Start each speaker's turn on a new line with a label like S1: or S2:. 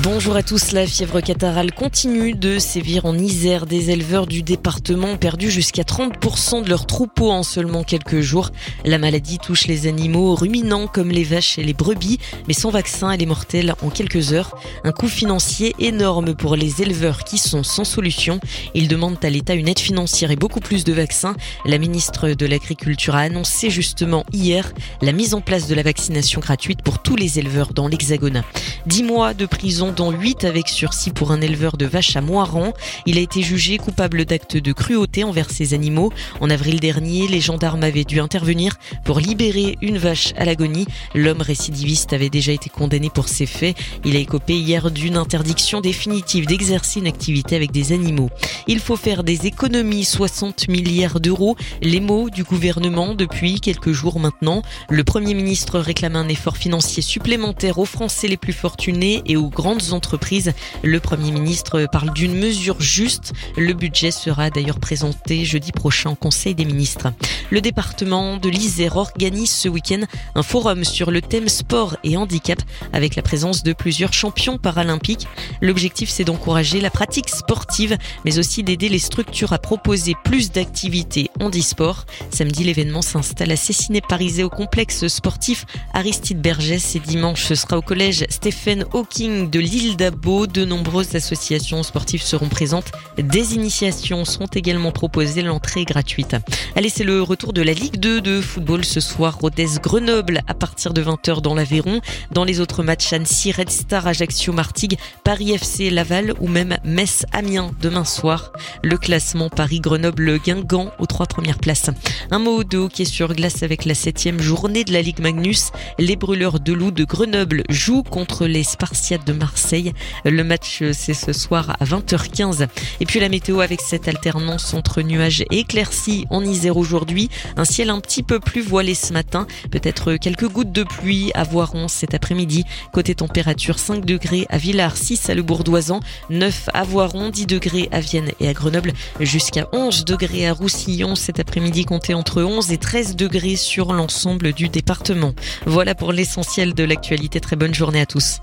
S1: Bonjour à tous, la fièvre catarrhale continue de sévir en Isère. Des éleveurs du département ont perdu jusqu'à 30% de leurs troupeaux en seulement quelques jours. La maladie touche les animaux ruminants comme les vaches et les brebis, mais sans vaccin, elle est mortelle en quelques heures. Un coût financier énorme pour les éleveurs qui sont sans solution. Ils demandent à l'État une aide financière et beaucoup plus de vaccins. La ministre de l'Agriculture a annoncé justement hier la mise en place de la vaccination gratuite pour tous les éleveurs dans l'Hexagone. 10 mois de prison, dont 8 avec sursis pour un éleveur de vaches à Moirans. Il a été jugé coupable d'actes de cruauté envers ses animaux. En avril dernier, les gendarmes avaient dû intervenir pour libérer une vache à l'agonie. L'homme récidiviste avait déjà été condamné pour ces faits. Il a écopé hier d'une interdiction définitive d'exercer une activité avec des animaux. Il faut faire des économies, 60 milliards d'euros. Les mots du gouvernement depuis quelques jours maintenant. Le Premier ministre réclame un effort financier supplémentaire aux Français les plus fortunés et aux grandes entreprises. Le Premier ministre parle d'une mesure juste. Le budget sera d'ailleurs présenté jeudi prochain au Conseil des ministres. Le département de l'Isère organise ce week-end un forum sur le thème sport et handicap avec la présence de plusieurs champions paralympiques. L'objectif, c'est d'encourager la pratique sportive, mais aussi d'aider les structures à proposer plus d'activités handisport. Samedi, l'événement s'installe à Cessiné-Parisé au complexe sportif Aristide Bergès et dimanche, ce sera au collège Stephen Hawking de l'île d'Abo. De nombreuses associations sportives seront présentes. Des initiations sont également proposées. L'entrée est gratuite. Allez, c'est le retour de la Ligue 2 de football ce soir. Rodez-Grenoble à partir de 20h dans l'Aveyron. Dans les autres matchs, Annecy, Red Star, Ajaccio, Martigues, Paris FC, Laval ou même Metz, Amiens demain soir. Le classement Paris, Grenoble, Guingamp aux 3 premières places. Un mot de hockey sur glace avec la 7e journée de la Ligue Magnus. Les Brûleurs de Loup de Grenoble jouent contre les Spartiates de Marseille. Le match, c'est ce soir à 20h15. Et puis la météo avec cette alternance entre nuages et éclaircies en Isère aujourd'hui. Un ciel un petit peu plus voilé ce matin. Peut-être quelques gouttes de pluie à Voiron cet après-midi. Côté température, 5 degrés à Villars, 6 à Le Bourdoisan, 9 à Voiron, 10 degrés à Vienne et à Grenoble, jusqu'à 11 degrés à Roussillon. Cet après-midi, comptez entre 11 et 13 degrés sur l'ensemble du département. Voilà pour l'essentiel de l'actualité. Très bonne journée à tous.